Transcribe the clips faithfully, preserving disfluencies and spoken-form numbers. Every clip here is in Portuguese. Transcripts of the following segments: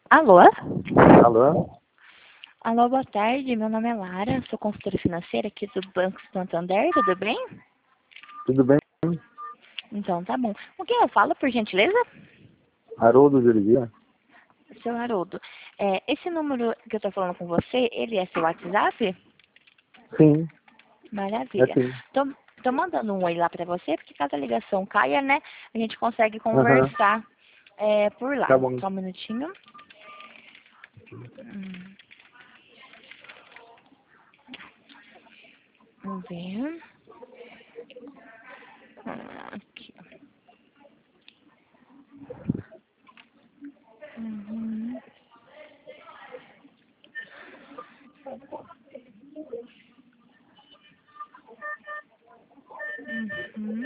Alô? Alô? Alô, boa tarde. Meu nome é Lara, sou consultora financeira aqui do Banco Santander, tudo bem? Tudo bem? Então, tá bom. Com quem eu falo, por gentileza? Haroldo de Oliveira? Seu Haroldo, é, esse número que eu tô falando com você, ele é seu WhatsApp? Sim, é Maravilha. sim. Tô, tô mandando um oi lá pra você, porque caso a ligação caia, né, a gente consegue Aham, conversar é, por lá. tá bom. Só um minutinho. Hum, Vamos ver. Ah, aqui. Uhum. Uhum.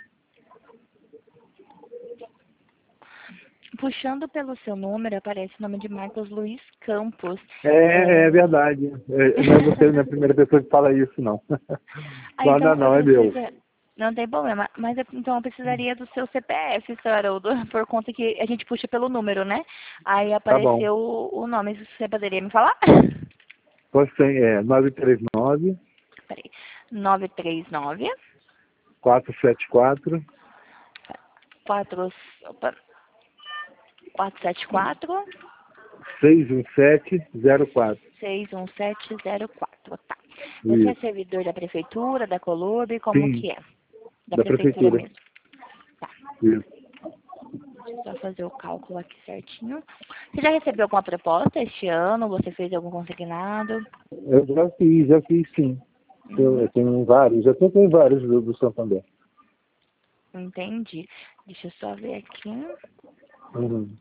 Puxando pelo seu número, aparece o nome de Marcos Luiz Campos. É, é É... verdade. É, não é você não é a primeira pessoa que fala isso, não. ah, Não, não, então eu não, é meu. preciso... Não tem problema, mas eu- então eu precisaria do seu C P F, seu Haroldo, por conta que a gente puxa pelo número, né? Aí Tá bom. apareceu o, o nome, você poderia me falar? Pois tem, é nove três nove, Peraí, nove três nove, quatro sete quatro, quatro, opa, quatro sete quatro, seis um sete zero quatro. seis um sete zero quatro, tá. Você é Isso. servidor da prefeitura, da Colurbe, como Sim, que é? Da da prefeitura prefeitura. mesmo. Tá. Isso. Deixa eu só fazer o cálculo aqui certinho. Você já recebeu alguma proposta este ano? Você fez algum consignado? Eu já fiz, já fiz sim. Eu, eu Uhum. tenho vários, já tenho vários do, do Santander. Entendi. Deixa eu só ver aqui. Uhum.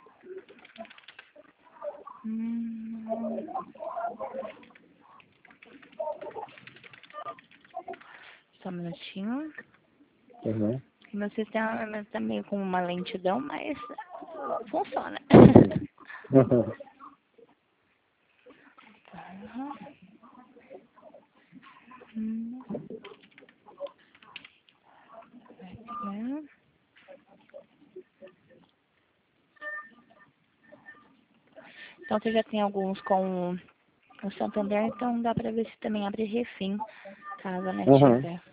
Hum. Só um minutinho. Uhum. Meu sistema está meio com uma lentidão, mas funciona. Uhum. Uhum. Hum. Aqui. Então você já tem alguns com o Santander, então dá pra ver se também abre refim, caso né, Uhum. tiver.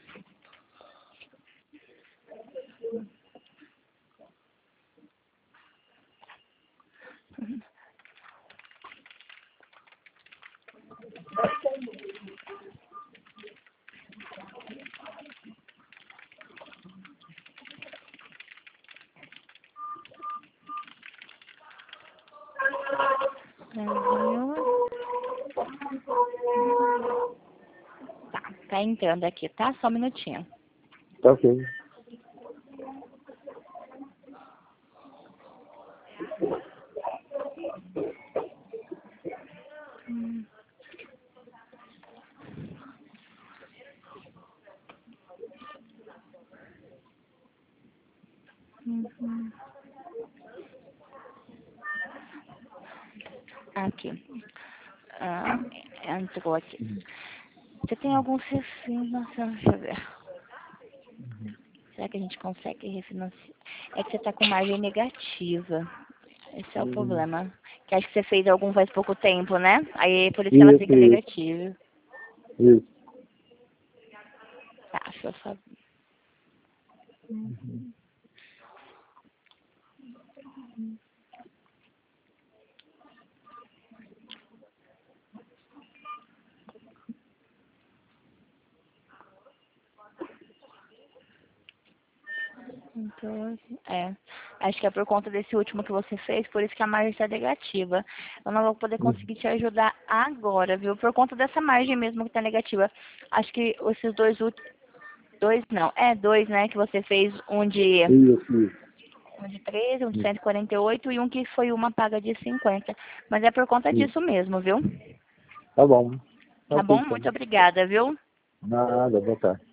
Brasil. Tá, tá entrando aqui, tá? Só um minutinho. Tá ok. Hum, uhum. Aqui. Ah, entrou aqui. Você tem alguns refins, nossa, deixa eu ver. Será que a gente consegue refinanciar? É que você tá com margem negativa. Esse é o Uhum. problema. Que acho que você fez algum faz pouco tempo, né? Aí por isso que ela Isso, fica isso, negativa. isso. Tá, deixa eu só. Uhum. Então, é, acho que é por conta desse último que você fez, por isso que a margem está negativa. Eu não vou poder Uhum. conseguir te ajudar agora, viu? Por conta dessa margem mesmo que está negativa. Acho que esses dois últimos, dois não, é dois, né, que você fez, um de, Isso, isso. um de treze, um de Isso. cento e quarenta e oito e um que foi uma paga de cinquenta. Mas é por conta Isso. disso mesmo, viu? Tá bom. Tá Ok, bom? então. Muito obrigada, viu? Nada, boa tarde.